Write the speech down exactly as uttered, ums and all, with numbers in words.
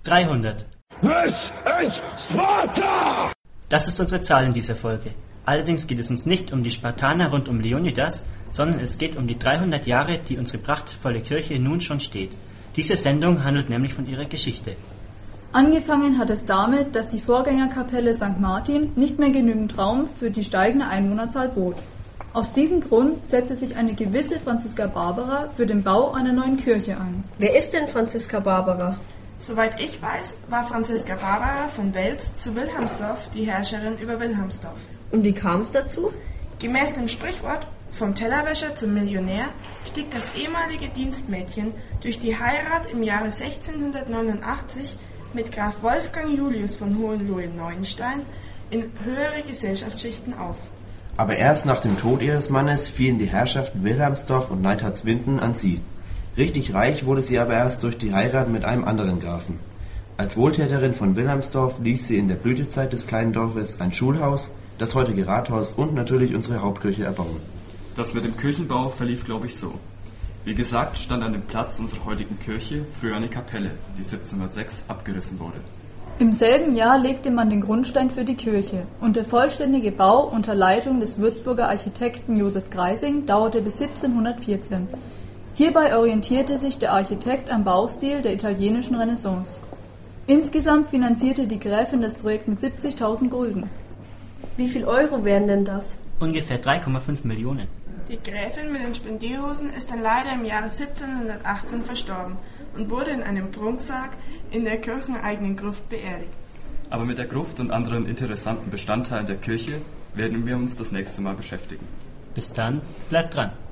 dreihundert. This is Sparta! Das ist unsere Zahl in dieser Folge. Allerdings geht es uns nicht um die Spartaner rund um Leonidas, sondern es geht um die dreihundert Jahre, die unsere prachtvolle Kirche nun schon steht. Diese Sendung handelt nämlich von ihrer Geschichte. Angefangen hat es damit, dass die Vorgängerkapelle Sankt Martin nicht mehr genügend Raum für die steigende Einwohnerzahl bot. Aus diesem Grund setzte sich eine gewisse Franziska Barbara für den Bau einer neuen Kirche ein. Wer ist denn Franziska Barbara? Soweit ich weiß, war Franziska Barbara von Welz zu Wilhelmsdorf die Herrscherin über Wilhelmsdorf. Und wie kam es dazu? Gemäß dem Sprichwort vom Tellerwäscher zum Millionär stieg das ehemalige Dienstmädchen durch die Heirat im Jahre sechzehnhundertneunundachtzig mit Graf Wolfgang Julius von Hohenlohe-Neuenstein in höhere Gesellschaftsschichten auf. Aber erst nach dem Tod ihres Mannes fielen die Herrschaften Wilhelmsdorf und Neidhardswinden an sie. Richtig reich wurde sie aber erst durch die Heirat mit einem anderen Grafen. Als Wohltäterin von Wilhelmsdorf ließ sie in der Blütezeit des kleinen Dorfes ein Schulhaus, das heutige Rathaus und natürlich unsere Hauptkirche erbauen. Das mit dem Kirchenbau verlief, glaube ich, so. Wie gesagt, stand an dem Platz unserer heutigen Kirche früher eine Kapelle, die siebzehnhundertsechs abgerissen wurde. Im selben Jahr legte man den Grundstein für die Kirche und der vollständige Bau unter Leitung des Würzburger Architekten Josef Greising dauerte bis siebzehnhundertvierzehn. Hierbei orientierte sich der Architekt am Baustil der italienischen Renaissance. Insgesamt finanzierte die Gräfin das Projekt mit siebzigtausend Gulden. Wie viel Euro wären denn das? Ungefähr drei Komma fünf Millionen. Die Gräfin mit den Spendierhosen ist dann leider im Jahre siebzehnhundertachtzehn verstorben und wurde in einem Prunkssarg in der kircheneigenen Gruft beerdigt. Aber mit der Gruft und anderen interessanten Bestandteilen der Kirche werden wir uns das nächste Mal beschäftigen. Bis dann, bleibt dran.